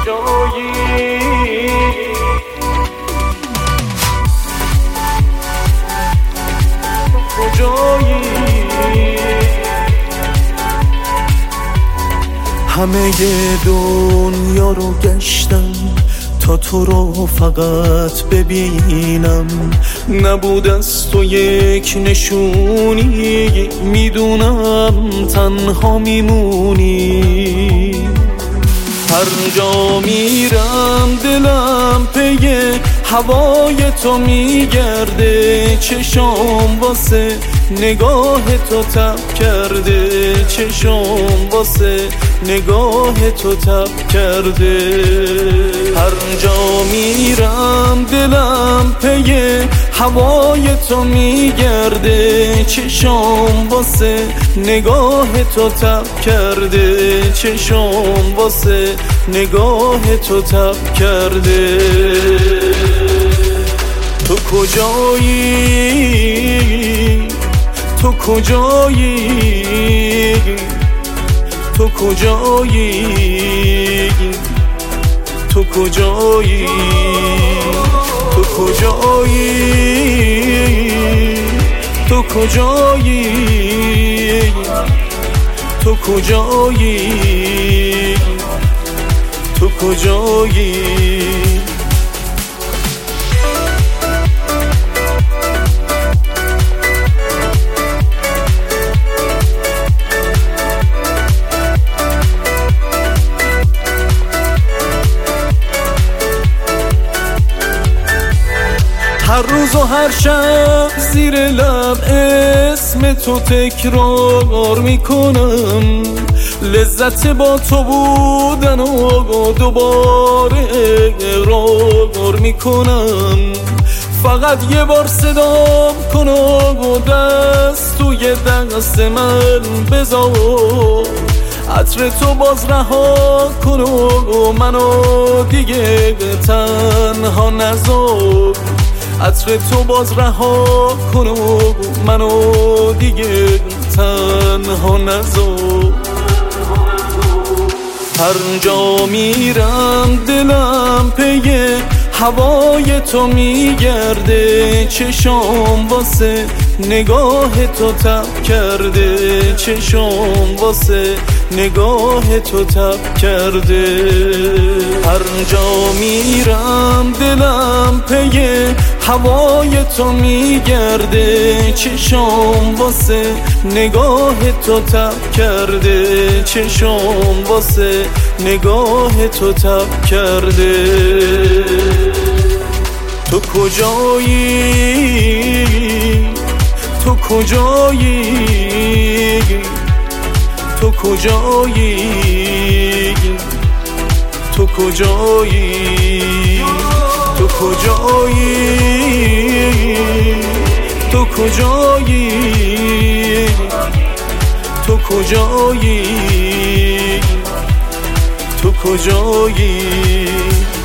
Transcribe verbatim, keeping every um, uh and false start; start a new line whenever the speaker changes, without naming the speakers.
کجایی کجایی همه دنیا رو گشتم تا تو رو فقط ببینم، نبود از تو یک نشونی، میدونم تنها میمونی. هر جا میرم دلم پی هوای تو میگرده، چشام واسه نگاه تو تب کرده، چشام واسه نگاه تو تب کرده. هر جا میرم دلم پی هوای تو میگرده، چشام واسه نگاه تو تب کرده، چشام واسه نگاه تو تب کرده. تو کجایی تو کجایی تو کجایی تو کجایی تو کجایی تو کجایی تو کجایی تو کجایی هر روز و هر شب زیر لب اسم تو تکرار میکنم، لذت با تو بودن و دوباره اقرار میکنم. فقط یه بار صدام کن و دست توی دست من بذار، عطر تو باز رها کن و منو دیگه تنها نذار، عطر تو باز رها کن و منو دیگه تنها نذار. هر جا میرم دلم پی هوای تو میگرده، چشام واسه نگاه تو تب کرده، چشام واسه نگاه تو تب کرده. هر جا میرم دلم پی هوای تو میگرده، چشام واسه نگاه تو تب کرده، چشام واسه نگاه تو تب کرده. تو کجایی تو کجایی تو کجایی تو کجایی تو کجایی تو کجایی تو کجایی تو کجایی